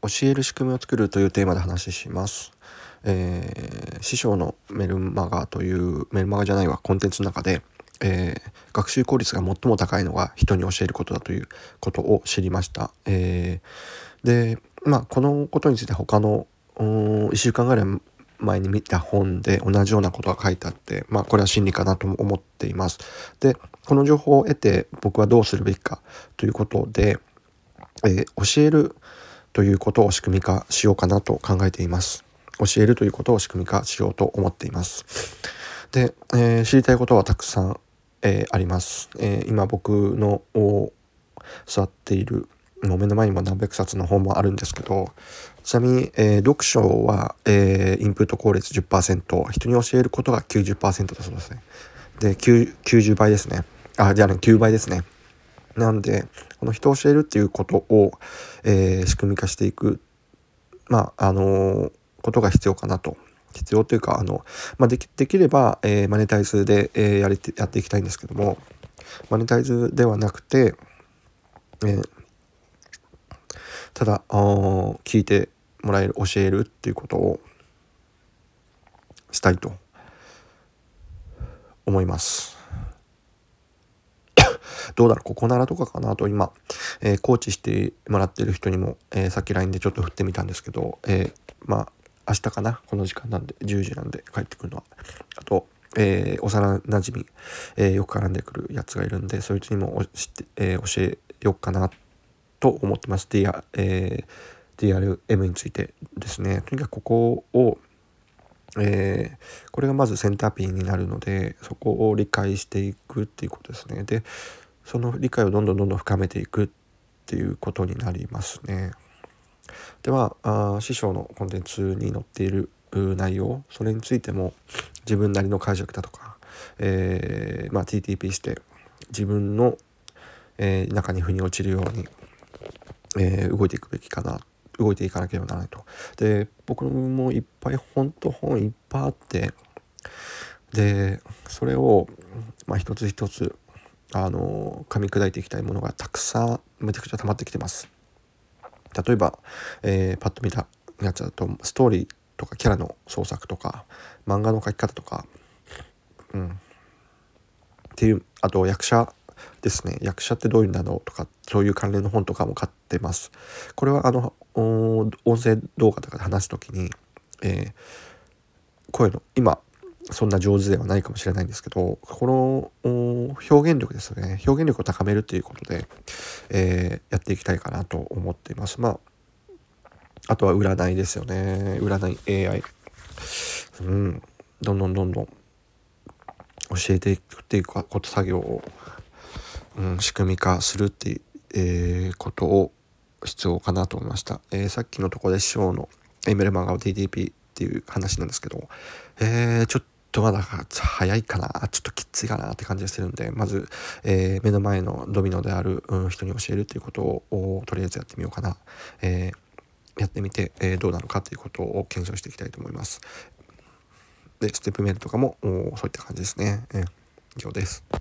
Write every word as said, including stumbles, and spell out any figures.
教える仕組みを作るというテーマで話します。えー師匠のメルマガというメルマガじゃないわコンテンツの中で、えー学習効率が最も高いのが人に教えることだということを知りました。えーでまあこのことについて他のいっしゅうかんぐらい前に見た本で同じようなことが書いてあって、まあこれは真理かなとも思っています。でこの情報を得て僕はどうするべきかということで、えー教えるということを仕組み化しようかなと考えています。教えるということを仕組み化しようと思っています。で、えー知りたいことはたくさん、えーあります。えー今僕の座っているもう目の前にも何百冊の本もあるんですけど、ちなみに、えー読書は、えーインプット効率 じゅっパーセント、人に教えることが きゅうじゅっパーセント だそうですね。で、きゅう きゅうじゅうばいですね。あ、じゃあね、きゅうばいですね。なんで、この人を教えるっていうことを、えー仕組み化していく、まあ、あのーことが必要かなと。必要というか、あの、まあ、でき、できれば、えーマネタイズで、えーやりて、やっていきたいんですけども、マネタイズではなくて、えーただ、あー聞いてもらえる、教えるっていうことをしたいと思います。どうだろう、ここならとかかなと今、えーコーチしてもらってる人にも、えーさっき ライン でちょっと振ってみたんですけど、えーまあ明日かな、この時間なんでじゅうじなんで帰ってくるのは。あと、えー幼馴染、えーよく絡んでくるやつがいるんで、そいつにもお知って、えー教えようかなと思ってます。 ディーアール、えー ディーアールエム についてですね。とにかくここを、えーこれがまずセンターピンになるので、そこを理解していくっていうことですね。でその理解をどんどんどんどん深めていくっていうことになりますね。では、あ師匠のコンテンツに載っている内容、それについても自分なりの解釈だとか、えーまあ、ティーティーピー して自分の、えー中に腑に落ちるように、えー動いていくべきかな、動いていかなければならないと。で僕もいっぱい本と本いっぱいあって、でそれを、まあ、一つ一つあの噛み砕いていきたいものがたくさんめちゃくちゃ溜まってきてます。例えば、えーパッと見たやつだとストーリーとかキャラの創作とか漫画の描き方とか、うん、っていう、あと役者ですね。役者ってどういうんだろうとか、そういう関連の本とかも買ってます。これはあの音声動画とかで話すときに、えー声の今そんな上手ではないかもしれないんですけど、この表現力ですよね。表現力を高めるっていうことで、えーやっていきたいかなと思っています。まああとは占いですよね。占い エーアイ、うん、どんどんどんどん教えていくっていうこと作業を、うん、仕組み化するっていう、えーことを必要かなと思いました。えーさっきのところで師匠のメルマガを ティーティーピー っていう話なんですけど、えー、ちょっとまだ早いかな、ちょっときついかなって感じがするんで、まず、えー目の前のドミノである、うん、人に教えるっていうことをとりあえずやってみようかな。えーやってみて、えーどうなのかということを検証していきたいと思います。でステップメールとかもそういった感じですね。えー以上です。